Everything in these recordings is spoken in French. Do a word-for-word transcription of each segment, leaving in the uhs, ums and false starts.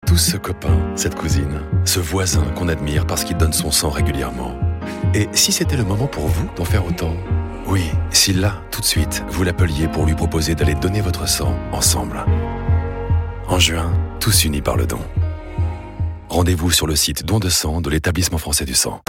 tous ce copain, cette cousine, ce voisin qu'on admire parce qu'il donne son sang régulièrement. Et si c'était le moment pour vous d'en faire autant ? Oui, si là, tout de suite, vous l'appeliez pour lui proposer d'aller donner votre sang ensemble. En juin, tous unis par le don. Rendez-vous sur le site Don de sang de l'Établissement français du sang.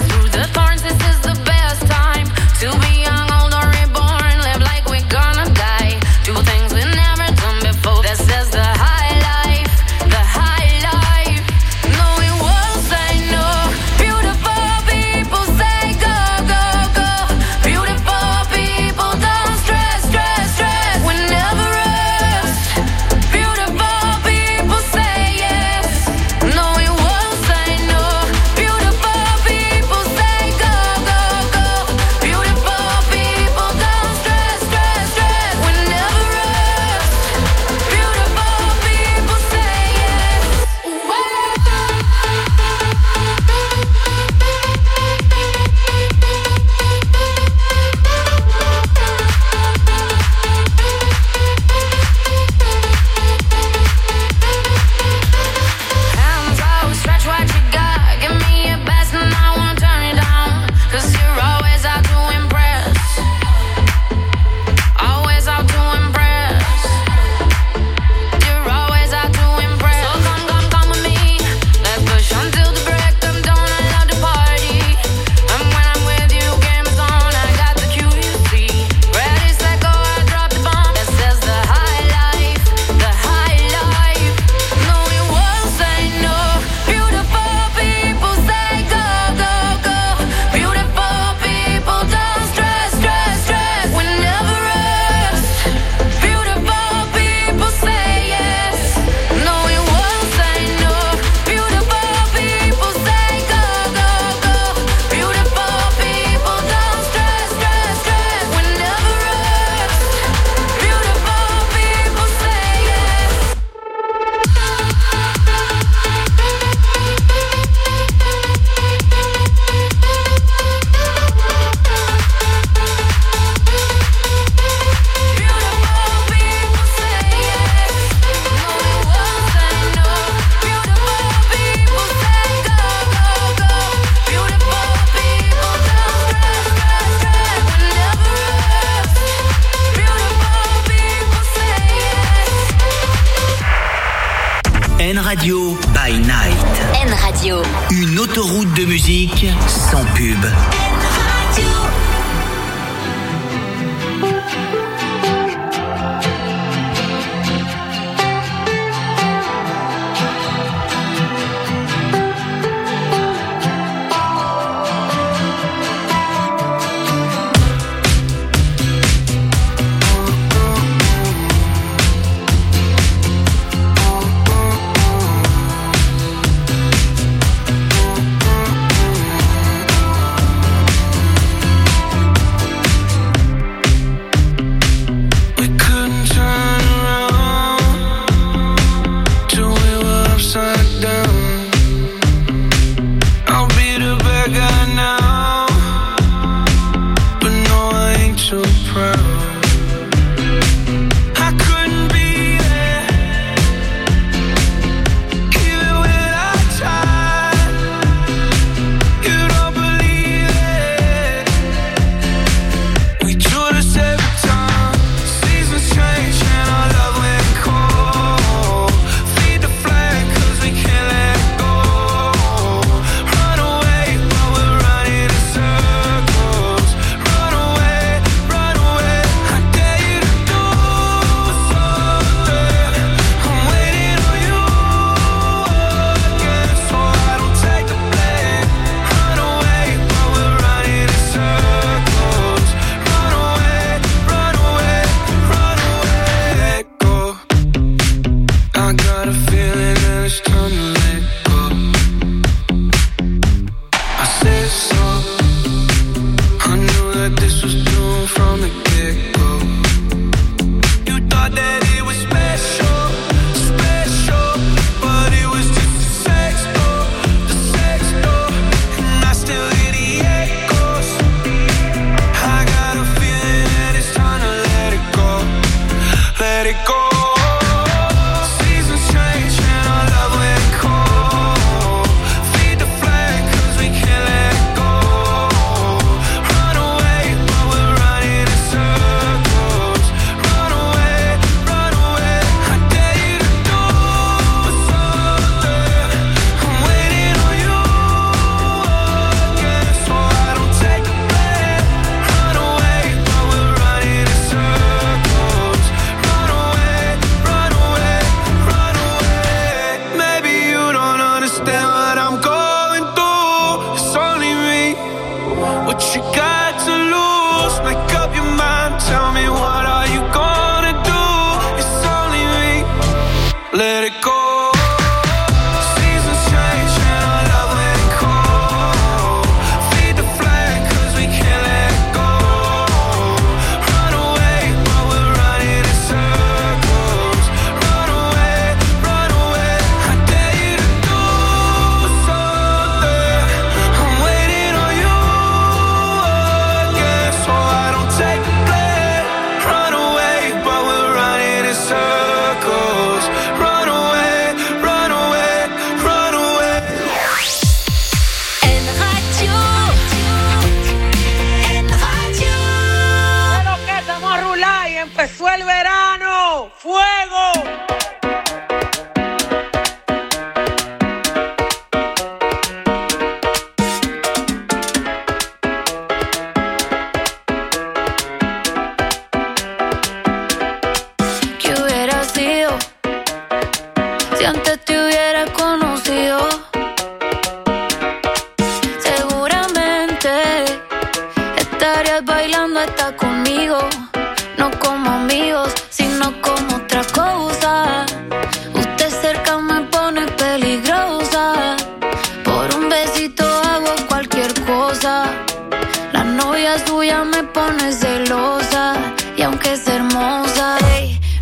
Radio by Night. N Radio. Une autoroute de musique sans pub. N Radio.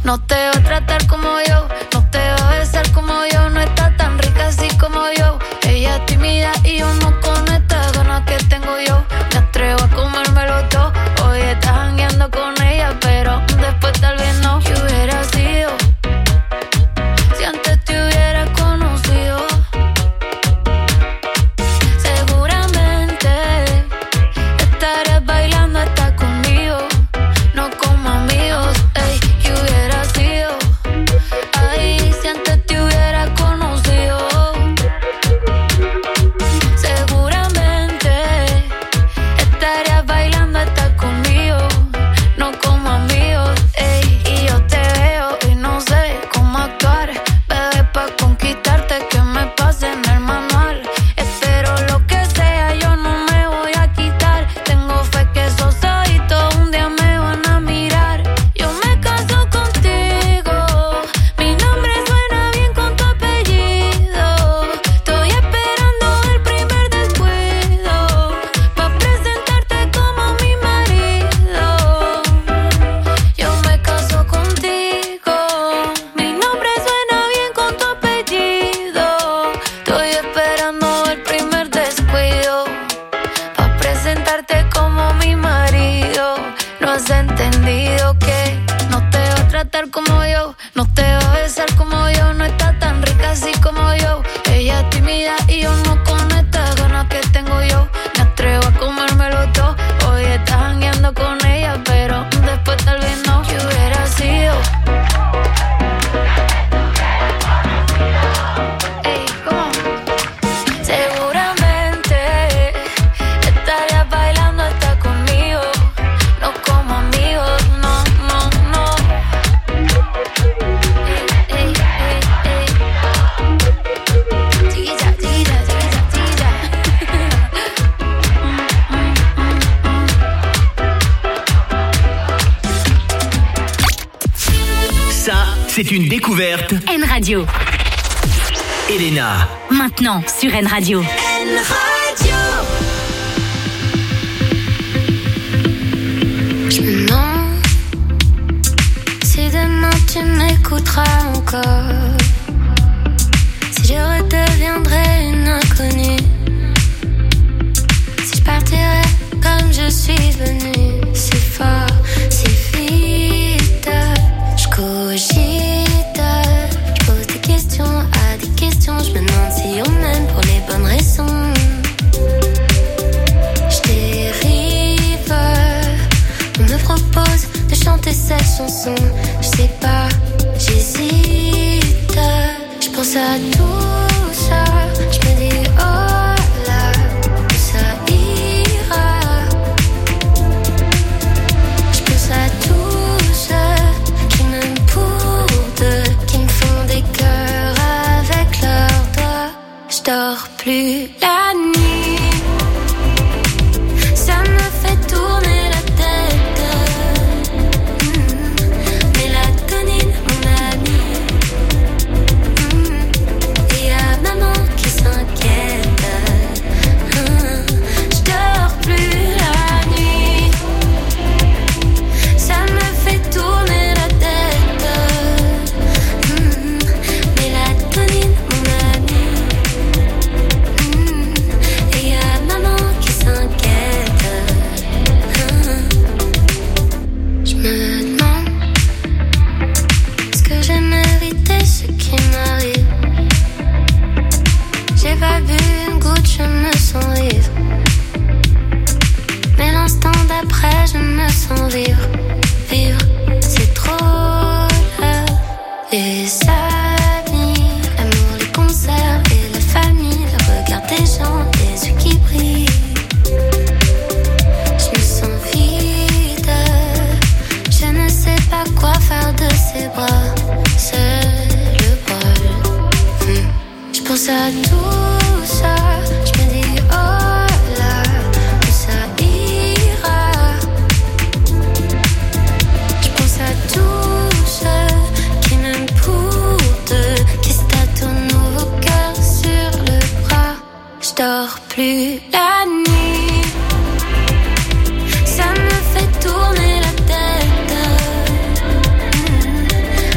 no te va a tratar como yo, no te va a besar como yo, no está tan rica así como yo. Ella es tímida y yo no con estas ganas que tengo yo. Me atrevo a comérmelo todo. Hoy estás jangueando con ella, pero después tal vez no. ¿Qué hubiera sido si antes te hubiera conocido? Seguramente estarías bailando hasta conmigo, no como amigos. Ey, ¿qué hubiera sido? Ay, si antes te hubiera conocido. Seguramente estarías bailando hasta conmigo, no como amigos. Ey, y yo te veo y no sé cómo actuar, bebé, pa' conquistarte que me pase en el manual. Espero lo que sea, yo no me voy a quitar. Tengo fe que esos ojitos un día me van a mirar. Yo me caso contigo, mi nombre suena bien con tu apellido. Estoy esperando el primer descuido pa' presentarte como mi marido. Yo me caso contigo, mi nombre suena bien con tu apellido. Estoy esperando el primer descuido pa' presentarte como mi marido. No has entendido que no te va a tratar como yo, no te va a besar como yo, no está tan rica así como yo. Ella es tímida y yo no con estas ganas que tengo yo. Me atrevo a comérmelo todo. Hoy estás jangueando con ella, pero después tal vez no. ¿Qué hubiera sido? Ey, ¿cómo? Seguramente estarías bailando hasta conmigo, no como amigos, no, no, no. Ey, ey, ey, ey. Chiquilla, chiquilla, chiquilla, chiquilla. Mm, mm, mm, mm. Ça, c'est une découverte. N Radio. Elena. Maintenant sur N Radio. N Radio. Je me demande si demain tu m'écouteras encore, si je redeviendrai une inconnue, si je partirai comme je suis venue, si fort, si vite. Je cogite, je pose des questions à des questions, je me demande si on m'aime pour les bonnes raisons. Je dérive, on me propose de chanter cette chanson. Je sais pas, j'hésite. Je pense à tout ça, je me dis oh là, que ça ira. Je pense à tous ceux qui m'aiment pour deux, qui me font des cœurs avec leurs doigts. Je dors plus la nuit, ça me fait tourner la tête. Mmh. Mélatonine, mon ami. Mmh. Et y'a maman qui s'inquiète. Mmh. Je dors plus la nuit, ça me fait tourner la tête. Mmh. Mélatonine, mon ami. Mmh. Et y'a maman qui s'inquiète. Mmh. Je me demande, est-ce que j'ai mérité ce qui m'arrive? J'ai pas bu une goutte, je me sens vivre. Mais l'instant d'après, je me sens vivre. Vivre, c'est trop là. Les amis, l'amour, les concerts et la famille, le regard des gens, les yeux qui brillent. Je me sens vide, je ne sais pas quoi faire de ces bras. C'est le bol. Hmm. Je pense à tout ça, je me dis oh là, que ça ira. Je pense à tous ceux qui m'aiment pour deux, qui se tatouent nos cœurs sur le bras. Je dors plus la nuit, ça me fait tourner la tête. Mmh.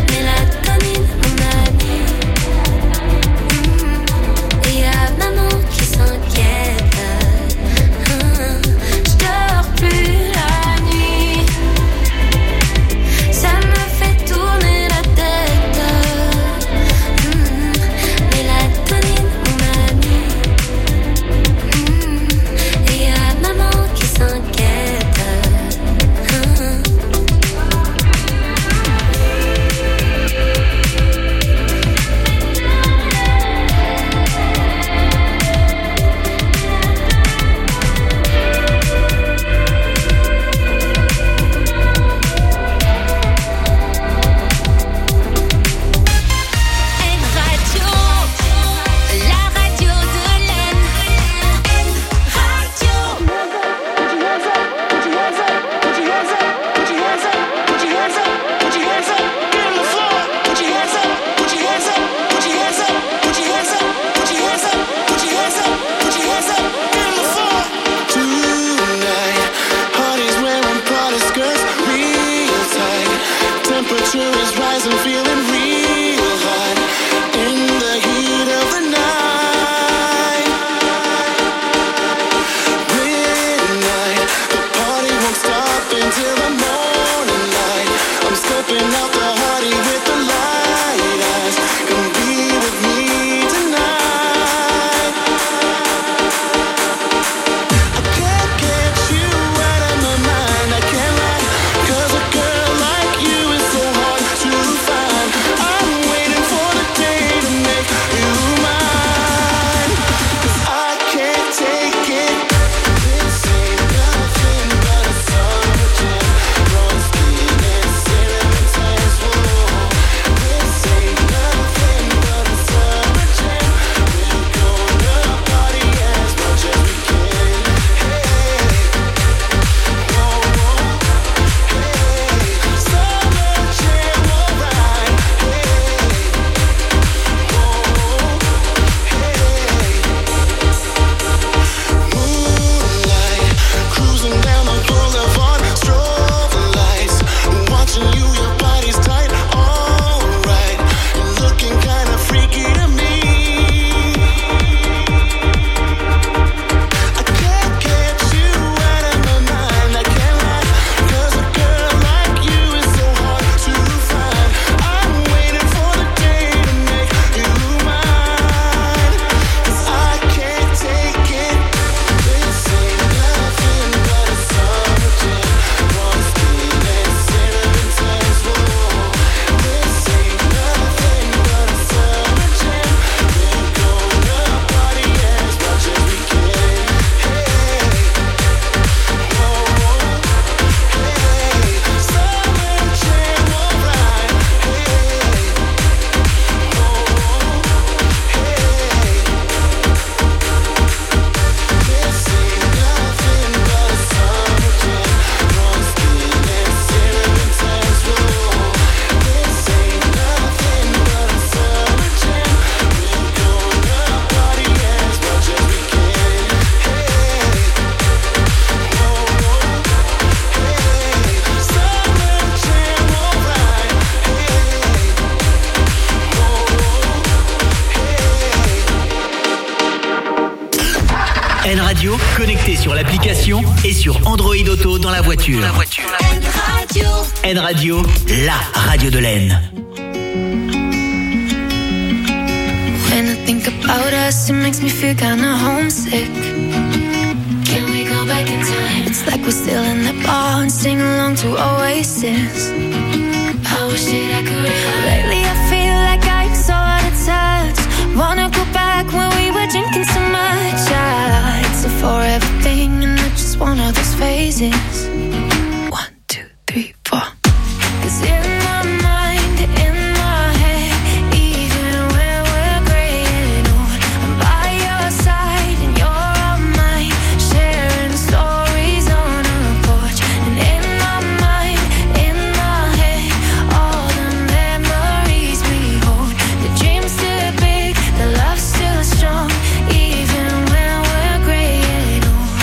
N Radio, connecté sur l'application et sur Android Auto dans la voiture. Dans la voiture. N Radio. N Radio, la radio de l'Aisne. When I think about us, it makes me feel kinda homesick. Can we go back in time? It's like we're still in the bar and sing along to Oasis. I wish that I could. Lately I feel like I'm so out of touch. Wanna go back when we were drinking so much. Ah, it's a forever thing and not just one of those phases. One, two, three, four. 'Cause in my mind, in my head, even when we're graying old, I'm by your side and you're on mine, sharing stories on a porch. And in my mind, in my head, all the memories we hold. The dreams still big, the love still strong, even when we're graying old.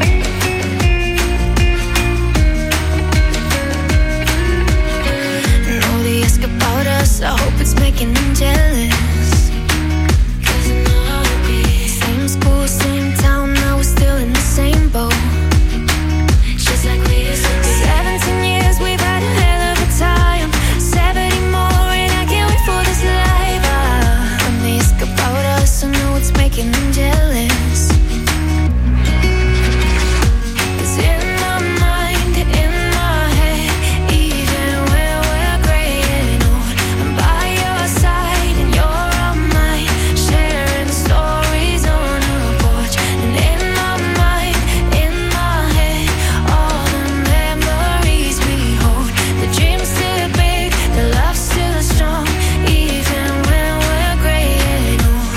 And all they ask about us, I hope it's making them jealous. 'Cause I know how it be. Same school, same town, now we're still in the same boat. Just like we used to be. Seventeen years, we've had a hell of a time. Seventy more, and I can't wait for this life. Ah, when they ask about us, I know it's making them jealous. 'Cause in my mind, in my head, even when we're graying old, I'm by your side and you're on mine, sharing stories on a porch. And in my mind, in my head, all the memories we hold. The dreams still big, the love still strong, even when we're graying old.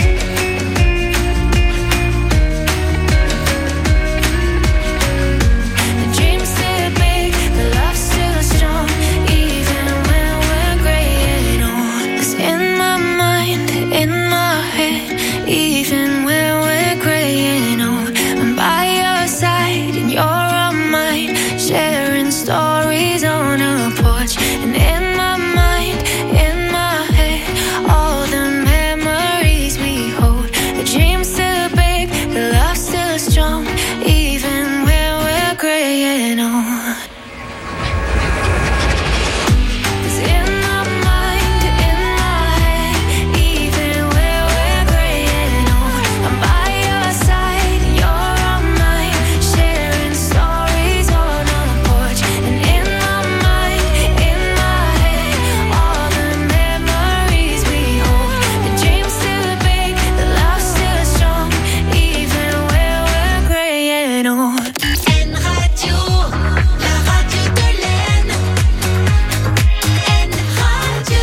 The dreams still big, the love still strong, even when we're graying old. 'Cause in my mind, in my head, even when we're graying old, I'm by your side and you're on mine, sharing stories on a porch. And in my mind, in my head, all the memories we hold. The dreams still big, the love still strong, even when we're graying old. 'Cause in my mind, in my head, even when we're graying old, I'm by your side and you're on mine, sharing stories on a porch. And in my mind, in my head, all the memories we hold. The dreams still big, the love still strong, even when we're graying old. N Radio, la radio de l'Aisne. N Radio.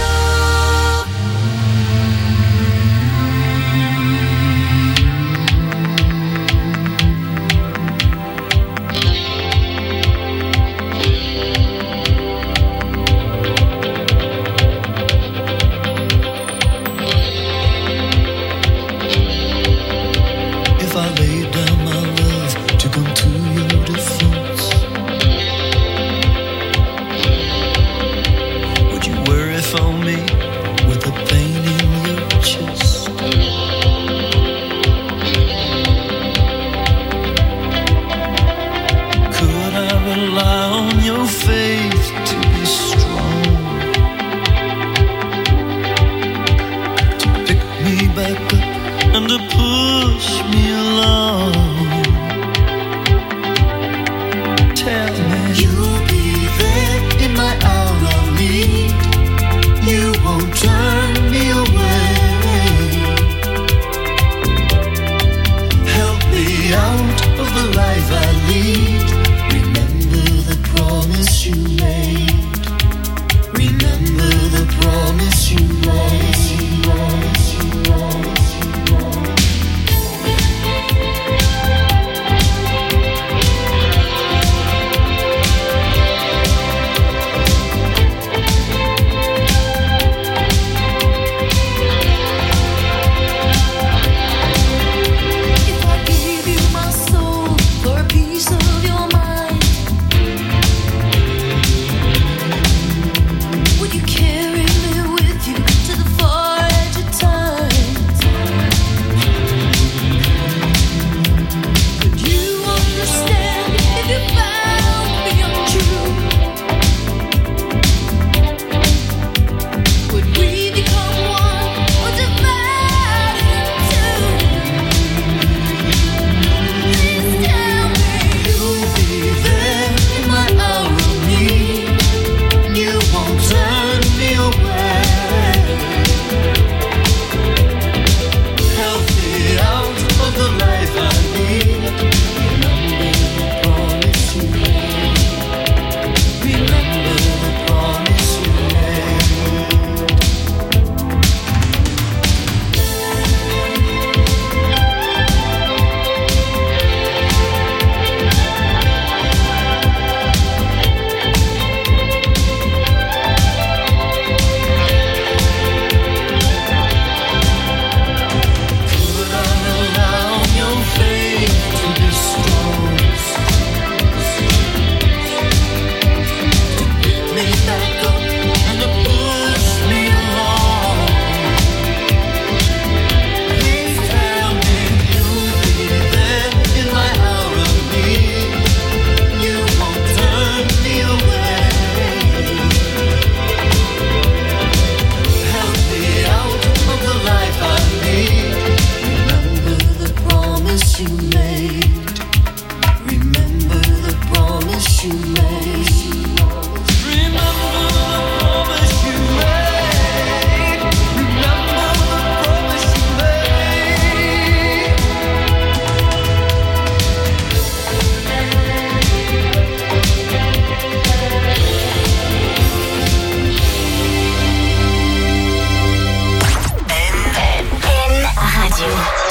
If I laid down my love to come to your defense, would you worry for me with the pain in your chest? Could I rely on your faith to be strong, to pick me back up and to push me along? Tell me you'll be there in my hour of need. You won't turn me away. Help me out of the life I lead. Remember the promise you made. Remember the promise you made.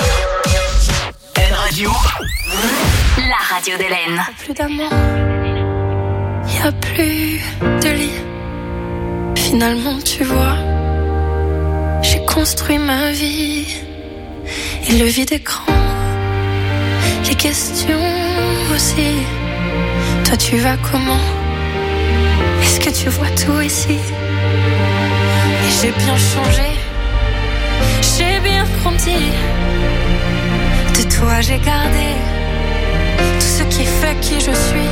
N Radio, la radio d'Hélène. Plus d'amour, y a plus de lit. Finalement, tu vois, j'ai construit ma vie et le vide écran, les questions aussi. Toi, tu vas comment? Est-ce que tu vois tout ici? Et j'ai bien changé, j'ai bien grandi. De toi, j'ai gardé tout ce qui fait qui je suis.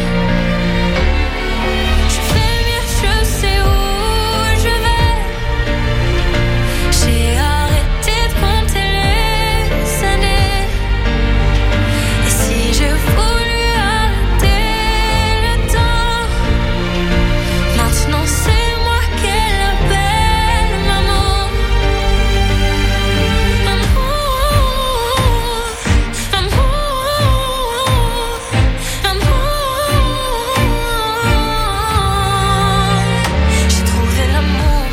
Je fais mieux, je sais où je vais. J'ai arrêté de compter les années. Et si j'ai voulu arrêter le temps, maintenant c'est moi qu'elle appelle maman. Maman, maman, maman. J'ai trouvé l'amour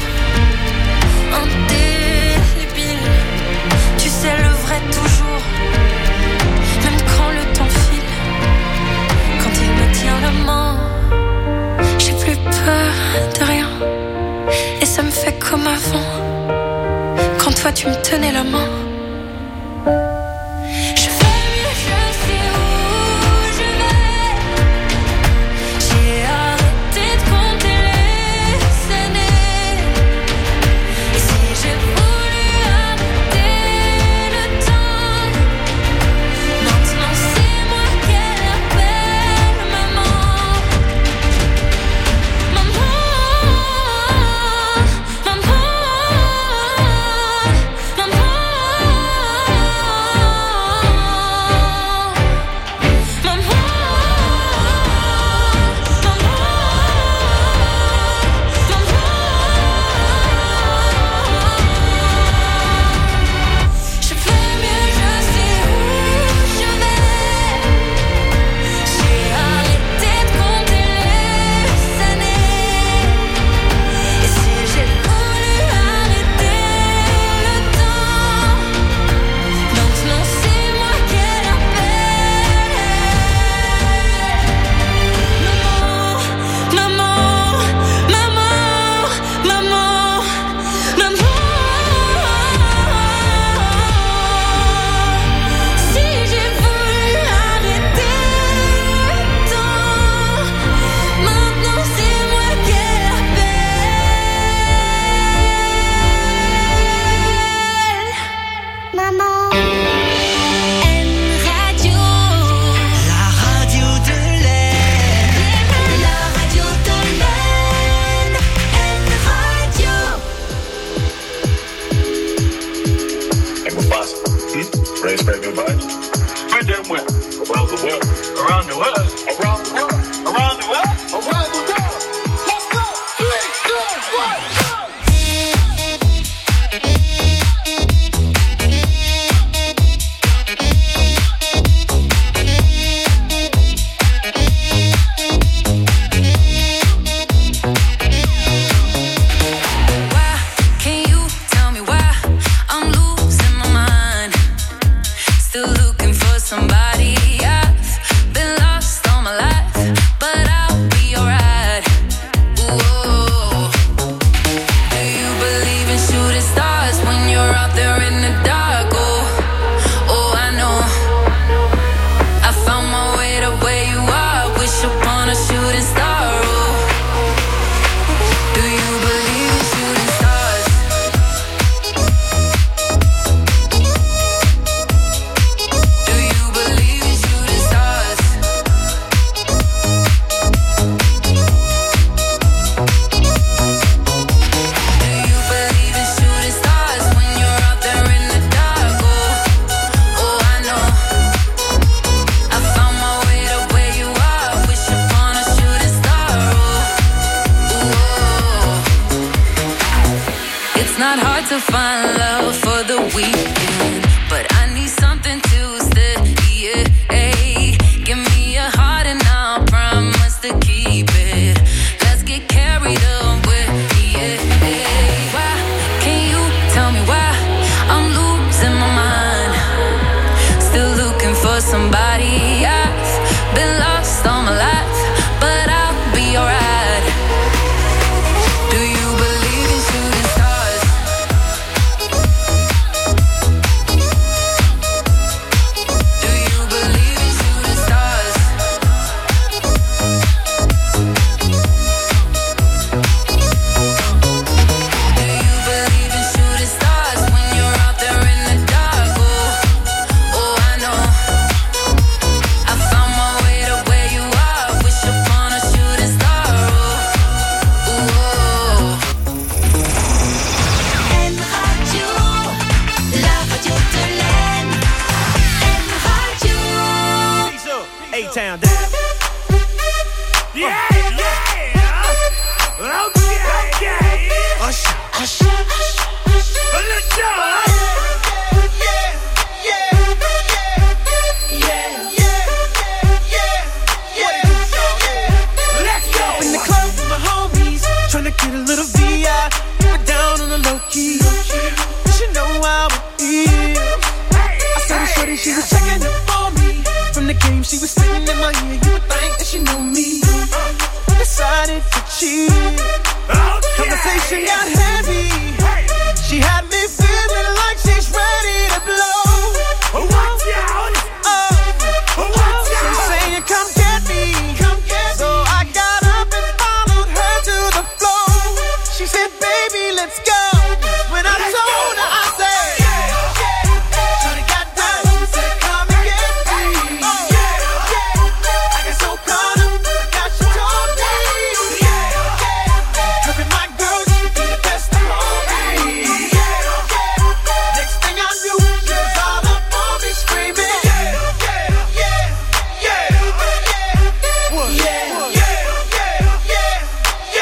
indélébile. Tu sais le vrai toujours, même quand le temps file. Quand il me tient la main, j'ai plus peur de rien. Et ça me fait comme avant, quand toi tu me tenais la main. Je fais mieux, je sais où je vais. J'ai arrêté de compter les années. Et si j'ai voulu arrêter le temps, maintenant c'est moi qu'elle appelle maman. Maman, maman, je fais mieux, je sais où je vais. J'ai arrêté de compter les années. Et si j'ai voulu arrêter le temps, maintenant c'est moi qu'elle appelle. Maman, maman, maman, maman, maman. Si j'ai voulu arrêter le temps, maintenant c'est moi qu'elle appelle. Maman. N Radio. La radio de l'air. La radio de l'Aisne. N Radio. Hey, Mufasa. Hmm? Ready to spread good vibes? Spread them where? Around the world. Around the world. Around the world. Around the world. Around the world. Let's go. Three, two, one, go. Why can't you tell me why I'm losing my mind? Still looking for somebody. I've been lost all my life, but I'll be alright. Ooh. Do you believe in shooting stars when you're out there in the dark? Oh, oh, I know. I found my way to where you are. Wish upon a shooting star. Oh. Do you believe in shooting stars? Do you believe in shooting stars? Do you believe in shooting stars when you're out there in the dark? Oh, oh, I know. I found my way to where you are. Wish upon a shooting star. Oh, ooh. It's not hard to find love for the weekend, but I need something to stay. Yeah, give me a heart and I'll promise to keep it. Let's get carried away. Yeah, why can't you tell me why I'm losing my mind? she was checking up for me. From the game she was spitting in my ear, you would think that she knew me. Decided to cheat. Oh, conversation got heavy. Hey. She had me feeling like she's ready to blow. Oh, watch out! Oh, oh, watch out! She's saying, "Come get me, come get me." So I got up and followed her to the floor. She said, "Baby, let's go." When I let's told go. her, I said, "Yeah, yeah." Shorty got down and said, "Come and get me." Oh, yeah, yeah. I got so caught up, I got you told me. Yeah, yeah. Look at my girl, she be the best of all me. Yeah, yeah. Next thing I knew, she was all up on me screaming. Yeah, yeah, yeah, yeah, yeah. What? Yeah, yeah, yeah, yeah,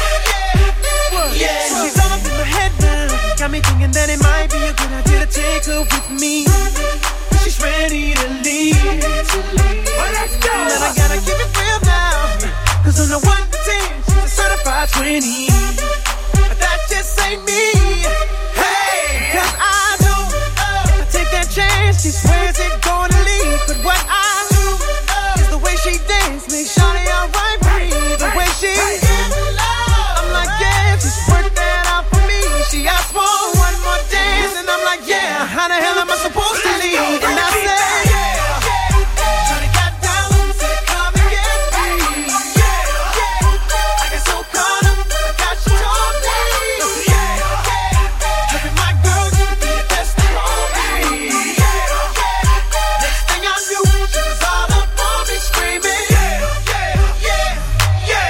yeah, yeah. So she's all up in my head now, got me thinking that it might be a good idea to take her with me. She's ready to leave. Well, let's go. And I gotta keep it real now, cause on the one to ten, she's a certified twenty. But that just ain't me. Hey, cause I know uh, I take that chance, she swears it's gonna leave. But what I do uh, is the way she dance makes Shawty alright with me. The way she gives love, I'm like, yeah, just work that out for me. She asked for one more dance, and I'm like, yeah, how the hell am I supposed to leave? And I said, yeah, Shawty got down and said, "Come and get me." Yeah, yeah. I got so caught up, I got you told me. Yeah, yeah. Look at my girl, she could be the best of all me. Yeah, yeah. Next thing I knew, she was all up on me screaming. Yeah, yeah, yeah, yeah,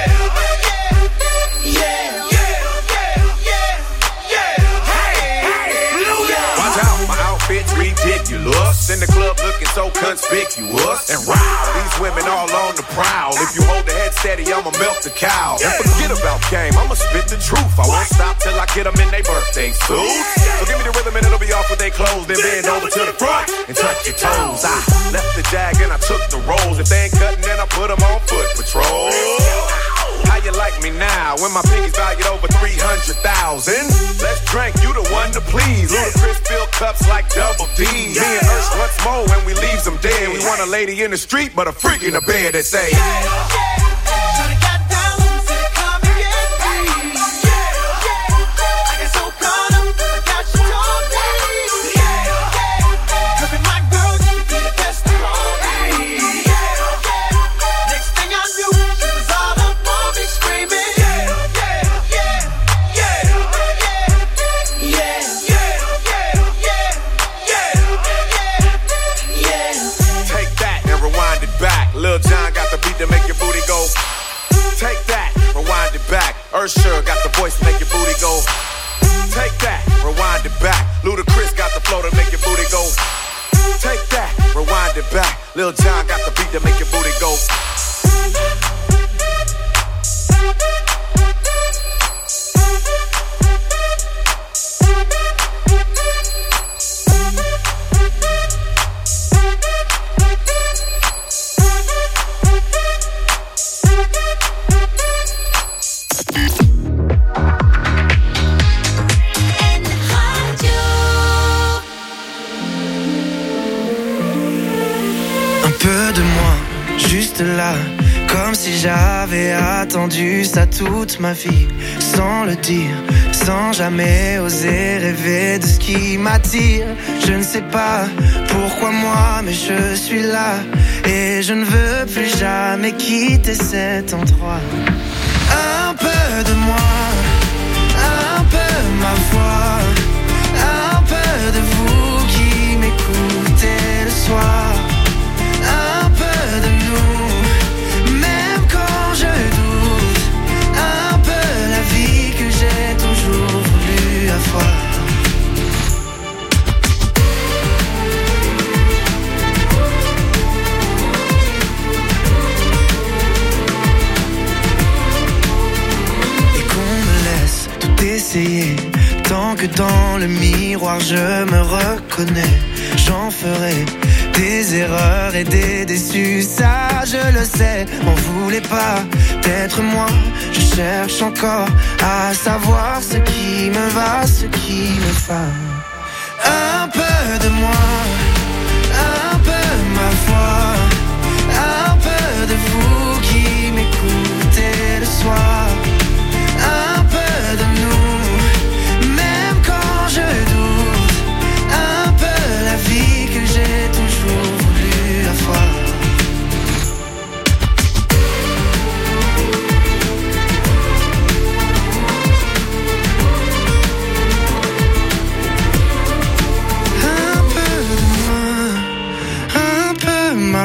yeah, yeah, yeah, yeah, yeah. Hey, hey, Watch out, my outfit's ridiculous. In the club looking so conspicuous. And wow, these women all on the prowl. If you hold the head steady, I'ma melt the cow. And forget about game, I'ma spit the truth. I won't stop till I get them in their birthday suits. So give me the rhythm and it'll be off with their clothes. Then bend over to the front and touch your toes. I left the jag and I took the rolls. If they ain't cutting, then I put them on foot patrol. How you like me now when my pinky's valued over three hundred thousand? Let's drink, you the one to please. Ludacris fill cups like double D. Me and Ursh once more when we leaves them dead. We want a lady in the street, but a freak in the bed that say, yeah, yeah. Shawty got down and said, "Come and get me." Yeah, yeah. I got so caught up, I got you told me. Yeah, yeah. Look at my girl, she could be the best of all me. Yeah, yeah. Next thing I knew, she was all up on me screaming. Yeah, yeah, yeah, yeah, yeah, yeah, yeah, yeah, yeah, yeah. take that and rewind it back. Lil Jon got the beat to make your booty go. Take that, rewind it back. Usher got the voice to make your booty go. Take that, rewind it back. Ludacris got the flow to make your booty go. Take that, rewind it back. Lil Jon got the beat to make your booty go. Là, comme si j'avais attendu ça toute ma vie, sans le dire, sans jamais oser rêver de ce qui m'attire. Je ne sais pas pourquoi moi, mais je suis là et je ne veux plus jamais quitter cet endroit. Un peu de moi, un peu ma voix, un peu de vous qui m'écoutez le soir. Un peu de nous, même quand je doute, un peu la vie que j'ai toujours voulu avoir. Et qu'on me laisse tout essayer, tant que dans le miroir je me reconnais, j'en ferai des erreurs et des déçus, ça je le sais. M'en voulez pas d'être moi, je cherche encore à savoir ce qui me va, ce qui me va. Un peu de moi, un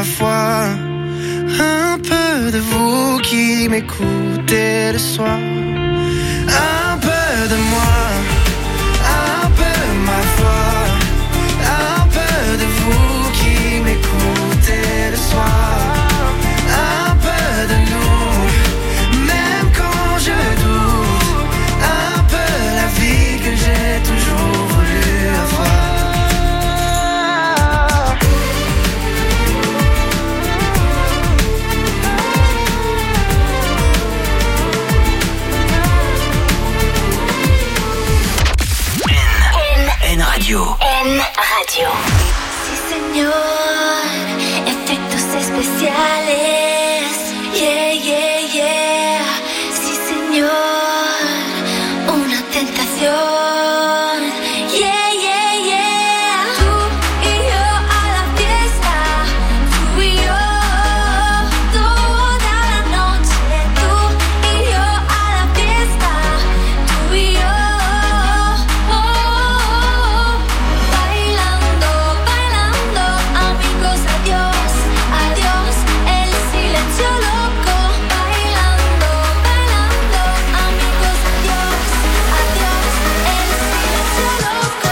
ma foi. Un peu de vous qui m'écoutez le soir. Un peu de moi, un peu ma foi. Un peu de vous qui m'écoutez le soir. Un peu de nous, même quand je doute. Un peu la vie que j'ai toujours voulu avoir. N Radio. N Radio. Sí, señor, efectos especiales. Yeah, yeah, yeah. Sí, señor, una tentación. Yeah, yeah, yeah. Tú y yo a la fiesta. Tú y yo toda la noche. Tú y yo a la fiesta. Tú y yo. Bailando, bailando, amigos, adiós, adiós, el silencio loco. Bailando, bailando, amigos, adiós, adiós, el silencio loco.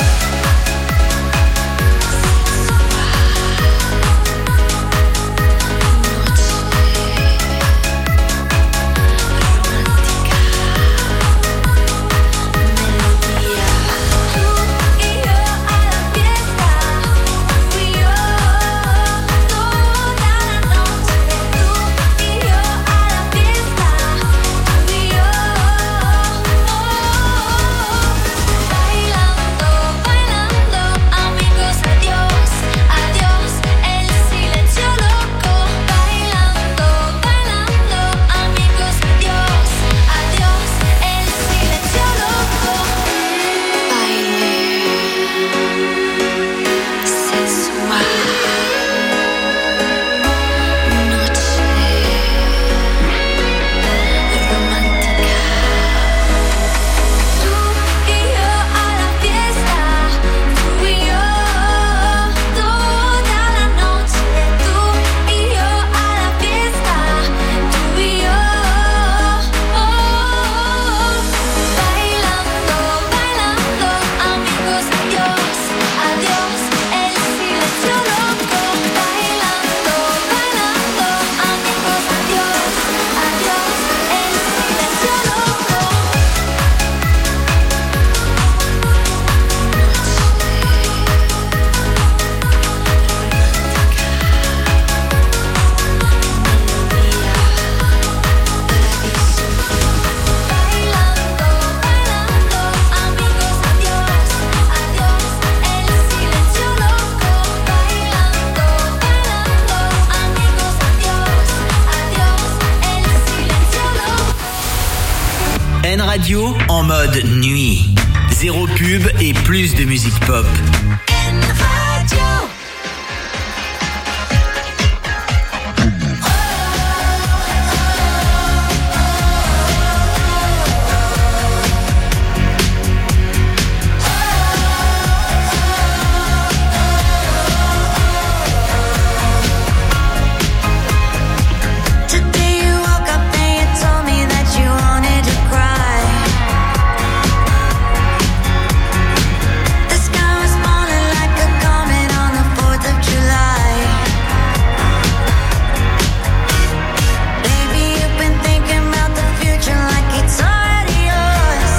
Tú y yo a la fiesta. Tú y yo toda la noche. Tú y yo a la fiesta. Tú y yo bailando, bailando, amigos, adiós, adiós, el silencio loco. Bailando, bailando, amigos, adiós, adiós, el silencio loco. Baile sensual, noche romántica. Tú y yo a la fiesta. Tú y yo toda la noche. Tú y yo a la fiesta. Tú y yo bailando, bailando, amigos, adiós, adiós, el silencio loco. Bailando, bailando, amigos, adiós, adiós, el silencio loco. Bailando, bailando, amigos, adiós, adiós, el silencio loco. Bailando, bailando, amigos, adiós, adiós, el silencio loco. N Radio en mode nuit. Zéro pub et plus de musique pop. En radio. Today you woke up and you told me that you wanted to cry. The sky was falling like a comet on the fourth of July. Baby, you've been thinking about the future like it's already yours.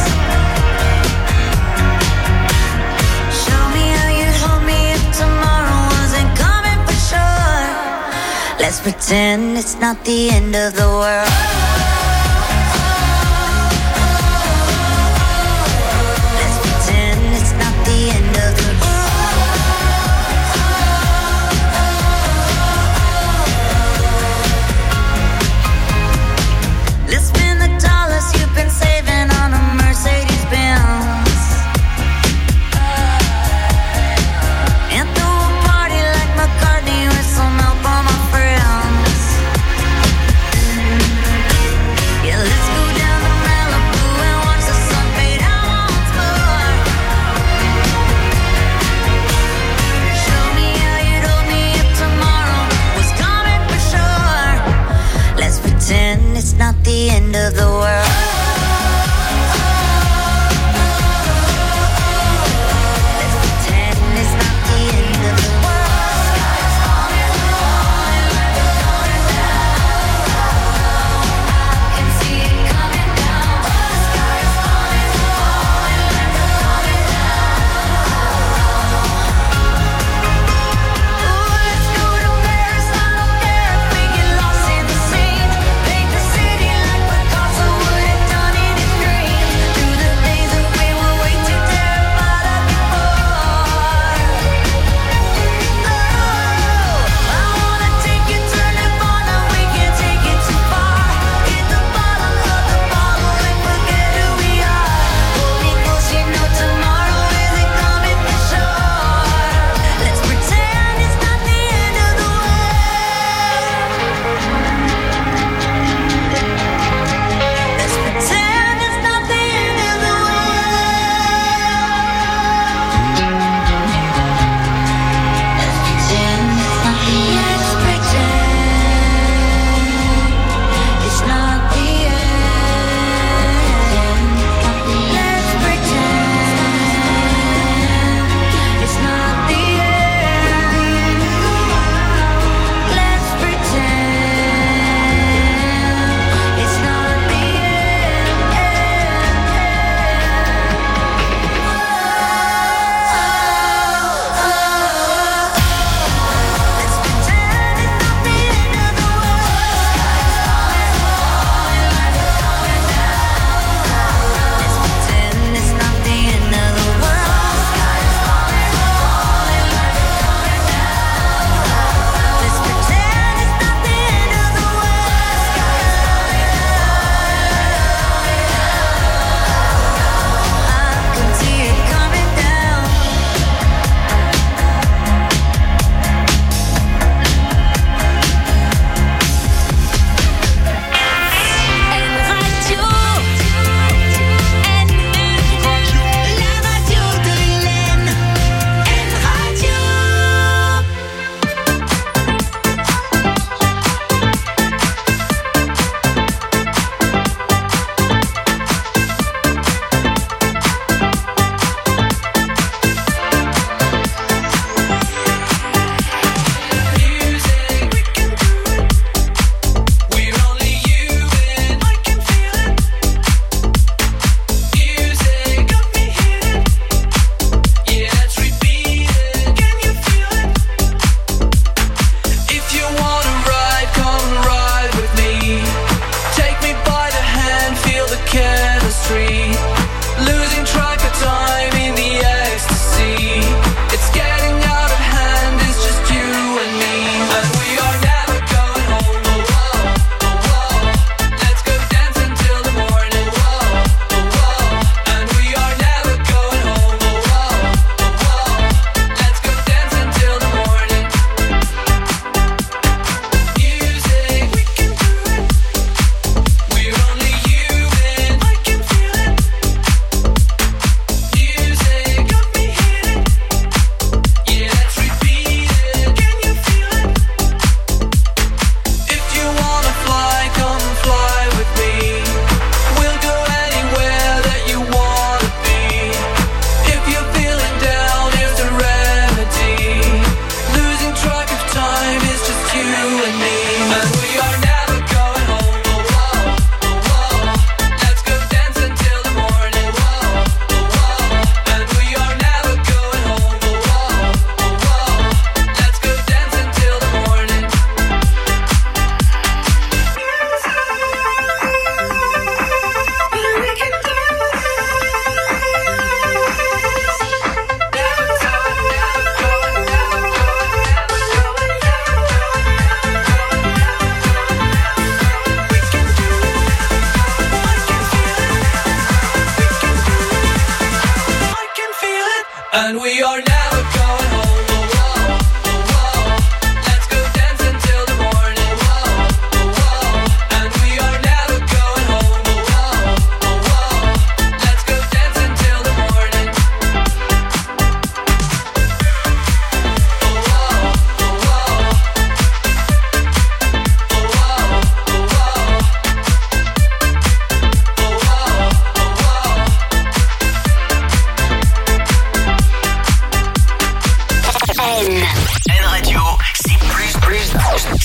Show me how you'd hold me if tomorrow wasn't coming for sure. Let's pretend it's not the end of the world. Let's pretend it's not the end of the world. Let's spend the dollars you've been saving on a Mercedes Benz. And throw a party like McCartney with some help on my friends.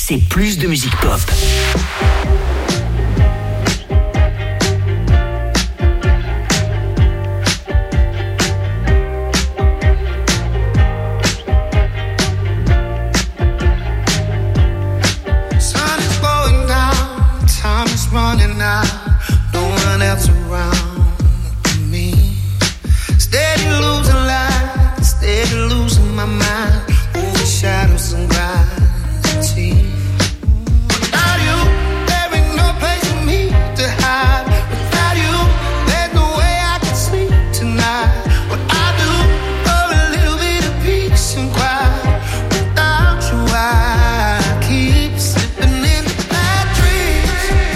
c'est plus de musique pop. Running out, no one else around me. Steady losing light, steady losing my mind. Over shadows and gravity. Without you, there ain't no place for me to hide. Without you, there's no way I can sleep tonight. What I do for a little bit of peace and quiet. Without you, I keep slipping in bad dreams.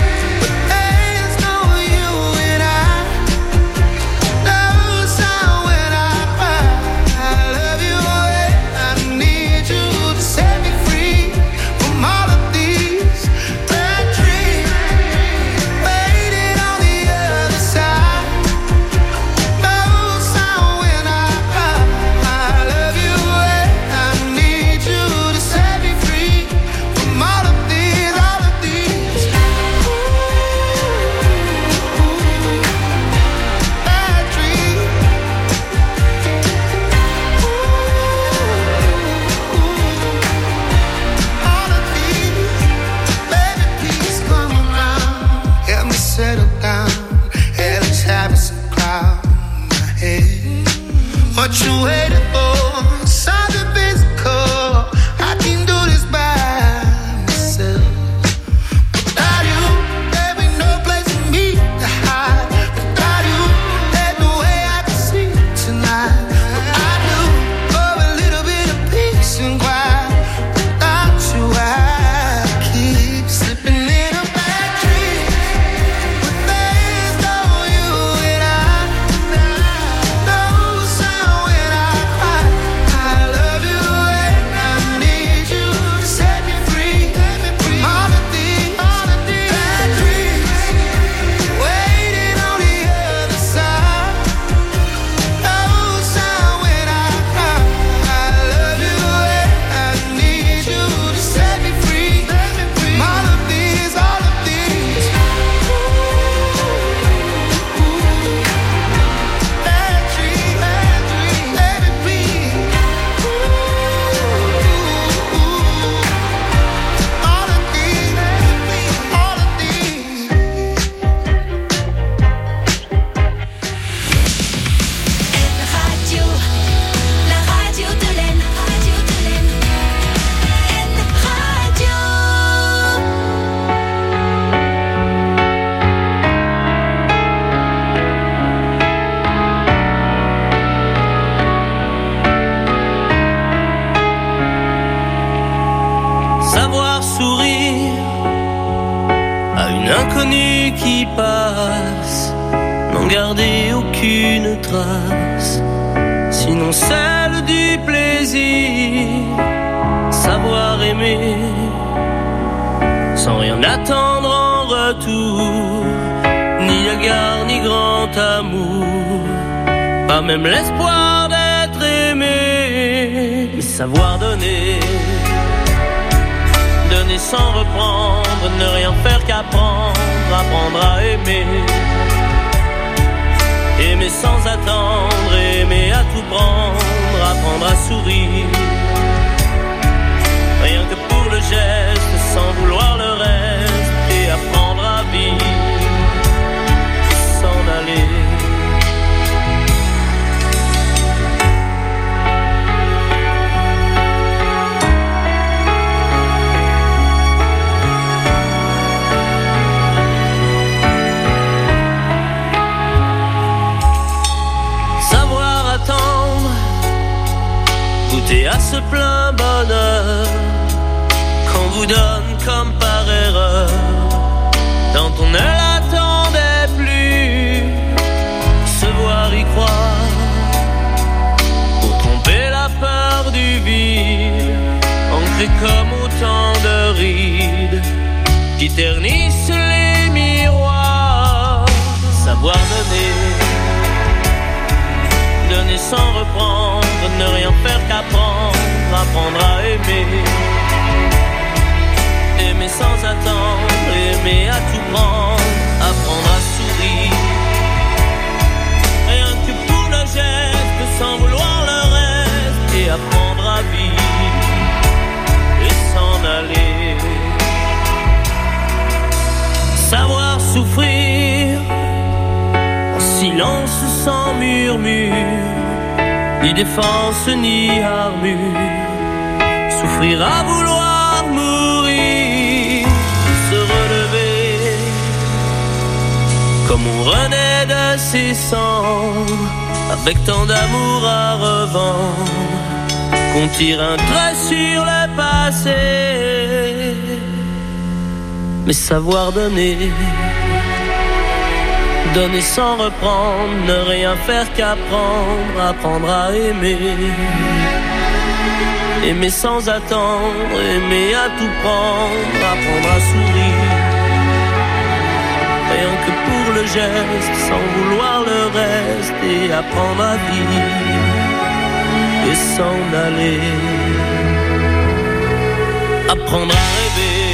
What you waiting for? Something physical. I can do this by myself. Without you, there ain't no place for me to hide. Without you, there's no way I can sleep tonight. What I do for a little bit of peace and quiet. Without you, I keep slipping in a bad dream. But there's no you and I. No sound. Inconnue qui passe, n'en garder aucune trace, sinon celle du plaisir. Savoir aimer, sans rien attendre en retour, ni égard ni grand amour, pas même l'espoir d'être aimé, mais savoir donner. Donner sans reprendre, ne rien faire qu'apprendre, apprendre à aimer. Aimer sans attendre, aimer à tout prendre, apprendre à sourire. Rien que pour le geste, sans vouloir le reste, et apprendre à vivre, s'en aller. Goûter à ce plein bonheur qu'on vous donne comme par erreur, quand on ne l'attendait plus. Se voir y croire pour tromper la peur du vide, ancré comme autant de rides qui ternissent les miroirs. Savoir donner, donner sans reprendre, ne rien faire qu'apprendre, apprendre à aimer. murmure, ni défense ni armure, souffrir à vouloir mourir, se relever, comme on renaît de ses cendres, avec tant d'amour à revendre, qu'on tire un trait sur le passé, mais savoir donner, donner sans reprendre, ne rien faire qu'apprendre, apprendre à aimer, aimer sans attendre, aimer à tout prendre, apprendre à sourire, rien que pour le geste, sans vouloir le reste, et apprendre à vivre et s'en aller, apprendre à rêver,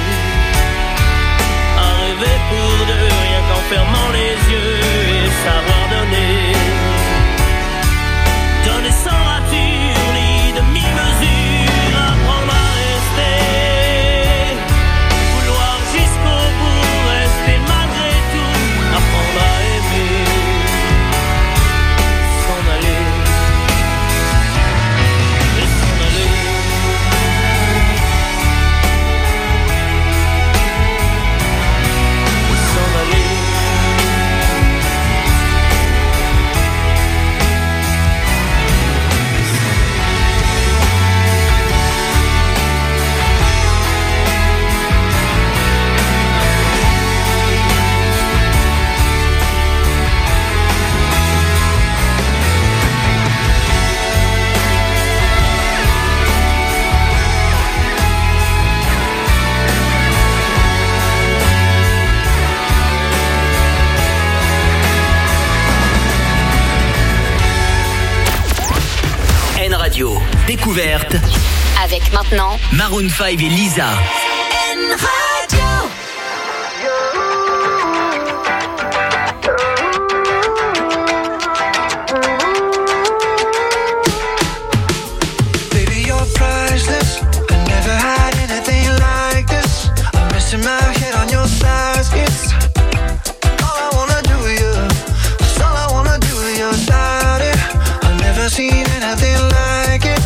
à rêver pour deux, rien qu'en fermant les yeux, et savoir donner, donner sans rature ni demi-mesure, apprendre à rester, vouloir jusqu'au bout, rester malgré tout, apprendre à aimer, s'en aller. Découverte avec maintenant Maroon five et Lisa. N Radio. Baby, you're priceless. I never had anything like this. I'm missing my head on your thighs. It's all I wanna do with you. It's all I wanna do with your body. I've never seen anything like it.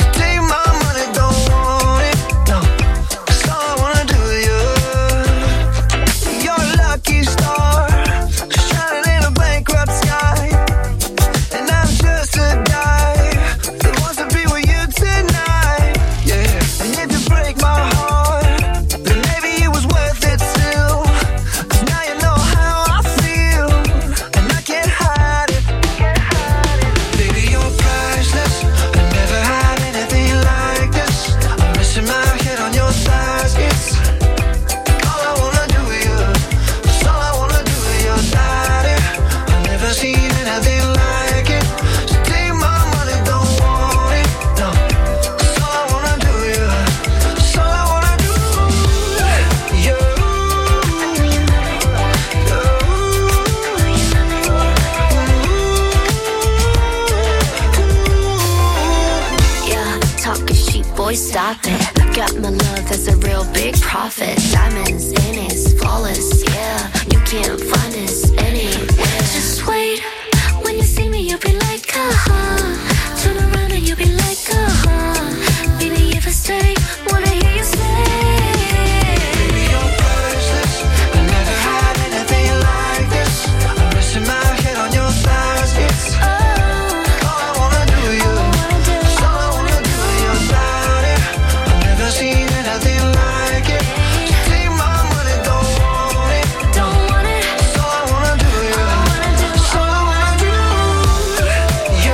Stop it. Got my love as a real big profit. Diamonds in it, flawless. Yeah, you can't find this anywhere. Just wait. When you see me, you'll be like, uh-huh. Turn around and you'll be like, uh-huh. Baby, if I stay, wanna hear you say. Baby, you're priceless. I never had anything like this. I'm missing my head on your thighs. It's all I wanna do with you. It's all I wanna do with your body. Never seen anything like it. So take my money, don't want it. Don't want it. It's all I wanna do with you. It's all I wanna do. Yeah.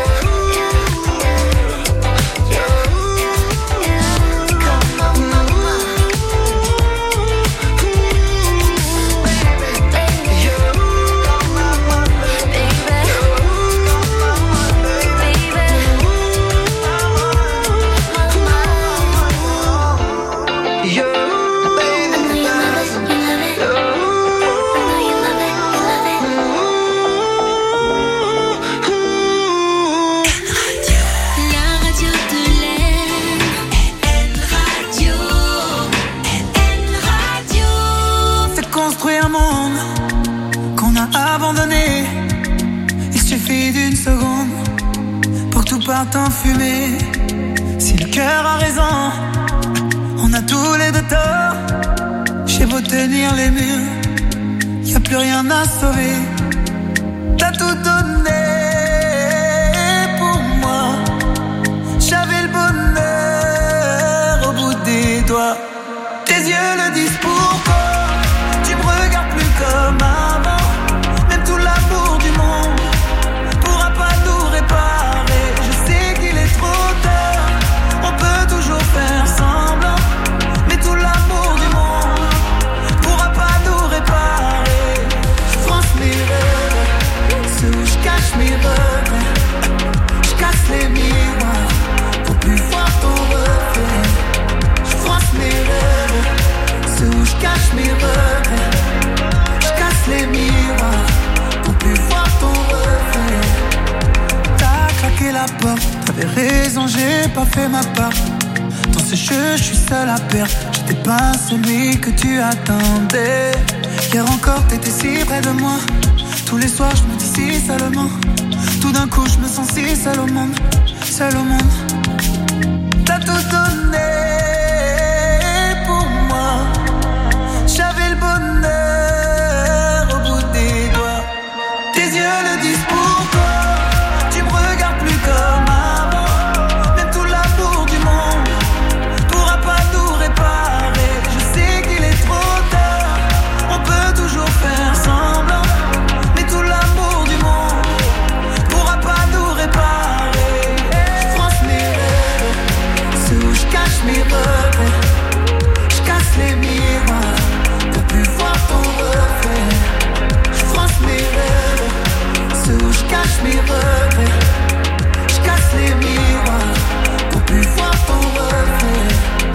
Yeah. Come on, mama. Construire un monde qu'on a abandonné. Il suffit d'une seconde regarde t'enfumer. Si le cœur a raison, on a tous les deux tort. J'ai beau tenir les murs, y a plus rien à sauver. T'as tout donné pour moi. J'avais le bonheur au bout des doigts. Tes yeux le disent pourquoi. Tu me regardes plus comme avant. Même tout l'amour du monde pourra pas nous réparer. Je sais qu'il est trop tard, on peut toujours faire semblant. Mais tout l'amour du monde pourra pas nous réparer. Je France mes rêves, ceux où je cache mes regrets. Je casse les miroirs pour plus voir ton reflet. Je France mes rêves, ceux où je cache mes regrets. Je casse les miroirs pour plus voir ton reflet. T'as claqué la porte, t'avais raison, j'ai pas fait ma part. Dans ce jeu, je suis seul à perdre. J'étais pas celui que tu attendais. Hier encore, t'étais si près de moi. Tous les soirs, je me dis si seulement. Tout d'un coup, je me sens si seul au monde. Seul au monde. T'as tout donné pour moi. J'avais le bonheur au bout des doigts. Tes yeux le disent pourquoi. Tu me regardes plus comme avant. Même tout l'amour du monde pourra pas nous réparer. Je sais qu'il est trop tard, on peut toujours faire semblant. Mais tout l'amour du monde pourra pas nous réparer. Je France mes rêves, ceux où je cache mes regrets. Je casse les miroirs pour plus voir ton reflet. Je France mes rêves, ceux où je cache mes regrets. Je casse les miroirs pour plus voir ton reflet.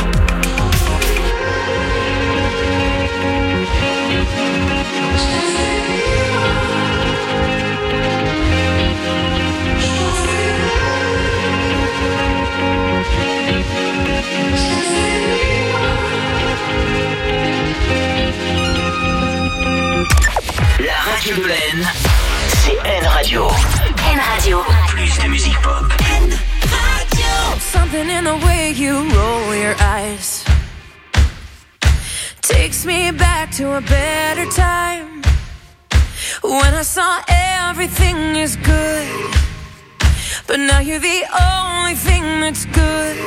La radio de l'Aisne, c'est N Radio. N Radio. Plus de musique pop. N Radio. Something in the way you roll your eyes takes me back to a better time, when I saw everything is good, but now you're the only thing that's good.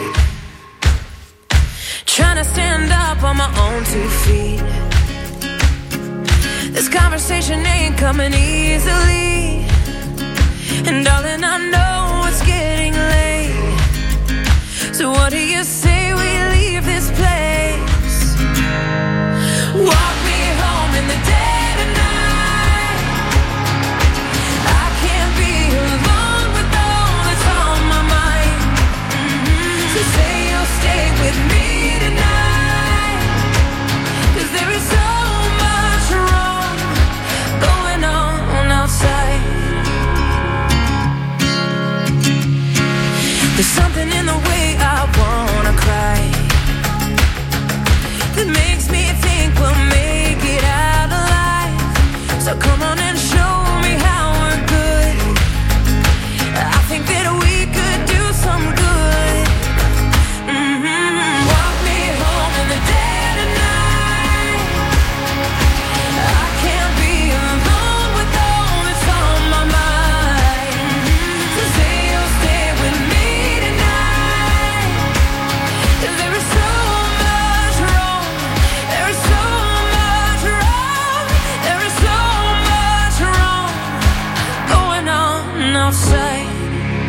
Trying to stand up on my own two feet. This conversation ain't coming easily, and darling, I know it's getting late. So what do you say we